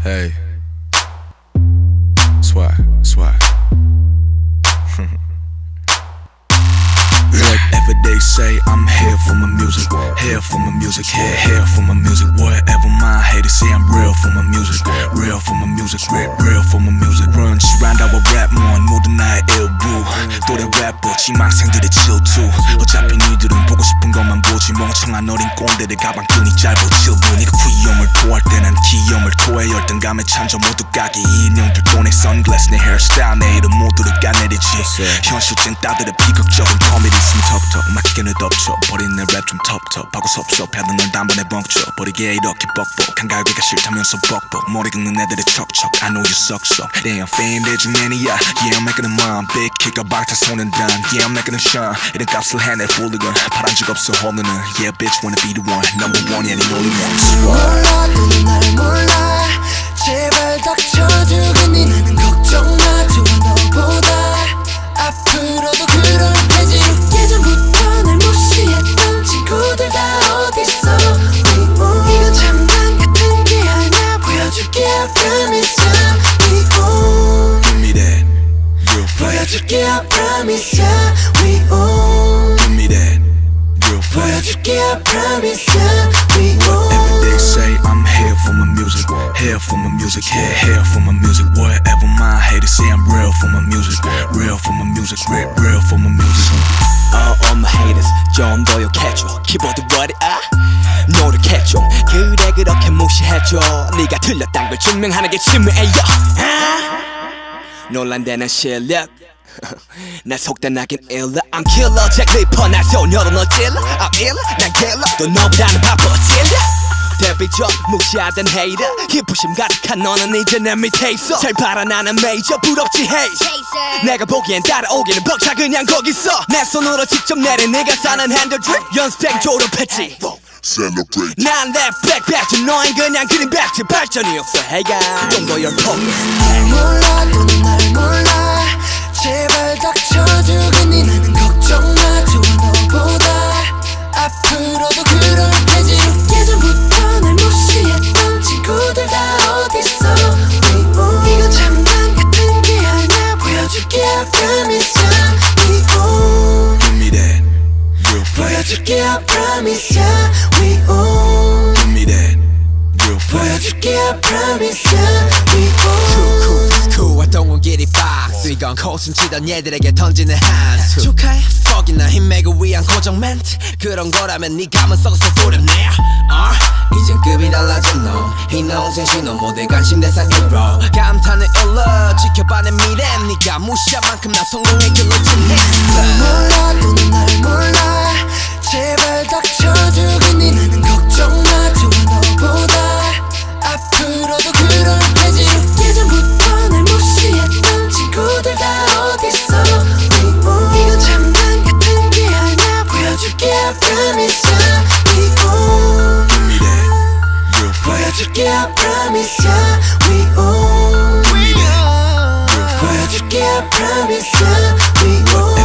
Hey, swag, swag. Whatever they say, I'm here for my music. Here for my music, here for my music. Whatever my haters say, I'm real for my music. Real for my music, real for my music. Run, 시간다와 랩 모은 모든 나의 일부. 또래 래퍼, 지망생들의 질투. 어차피 니들은 보고 싶은 것만 보지. 멍청한 어린 꼰대들 가방끈이 짧아 질부. 네가 귀염을 토할 때 난 기염을 토해. 열등감에 찬져 모두 까기. 인형들 또 내 선글라스 내 헤어스타일 내 이름 모두를 까내리지. 현실쟁 따들의 비극적인 코미디 있으면 턱턱 막히게는 덮쳐 버린 내 랩 좀 텁텁하고 섭섭해도 널 단번에 벙쳐 버리게 이렇게 뻑뻑한 갈비가 싫다면서 뻑뻑 머리 긁는 애들의 척척 I know you suck so Damn fan 내 중맨이야 Yeah I'm making them mine Big kick 가 방탄소년 단 Yeah I'm making them shine 이런 값을 해낼 훌리건 바란 적 없어 홀리는 Yeah bitch wanna be the one Number one yeah 니 only one 몰라 너는 날 몰라 제발 닥쳐주겠니 나는 걱정 마 좋아 너보다 앞으로도 그럴 테지 예전부터 날 무시했던 친구들 다 어딨어 이건 장난 같은 게 아니야 보여줄게 I promise ya We own Give me that real fast 보여줄게 I promise ya We own Give me that real fast 보여줄게 I promise ya We own Whatever they say I'm here for my music Here for my music here for my music Whatever my haters say I'm real for my music Real for my music real for my music All my haters 좀 더 욕해줘 키보드 머리 노력해줘 그래 그렇게 무시해줘 네가 틀렸단 걸 증명하는 게 치매야 논란되는 실력 날 속단하긴 일러 I'm killer 잭 리퍼 날 소녀로 너 찔러 I'm ill 난 killer 또 너보다는 바빠 찔러 데뷔 전 무시하던 헤이터 희부심 가득한 너는 이제 내 밑에 있어 잘 봐라 나는 메이저 부럽지 헤이 내가 보기엔 따라오기는 벅차 그냥 거기서 내 손으로 직접 내린 네가 사는 핸들드립 연습생 졸업했지 Celebrate 난 랩백 배치 너흰 그냥 그린 백지 발전이 없어 해가 그 정도 열폭 날 몰라 너는 날 몰라 제발 닥쳐주겠니 나는 걱정 마 좋아 너보다 앞으로도 그럴 테지 예전부터 날 무시했던 친구들 다 어딨어 이건 장난 같은 게 아니야 보여줄게 I promise ya We own Give me that real fast 보여줄게 I promise ya We own Give me that real fast 보여줄게 I promise ya We own cool I don't want get it box 이건 코순 치던 얘들에게 던지는 한수 축하해 퍽이나 힘매고 위한 고정 멘트 그런 거라면 네 감은 썩어서 부르네 이젠 급이 달라진 놈이 농생 신호 모두 관심 대상 1로 감탄을 일러 지켜봐 내 미래 네가 무시한 만큼 나 성공의 길로 진해 몰라 너는 날 몰라 제발 닥쳐주겠니 나는 걱정 마 좋아 너보다 앞으로도 그럴 테지 예전부터 날 무시했던 친구들 다 어딨어 이건 장난 같은 게 아니야 보여줄게 I promise ya We own Give me that real fast 보여줄게 I promise ya We own Give me that real fast 보여줄게 I promise ya We own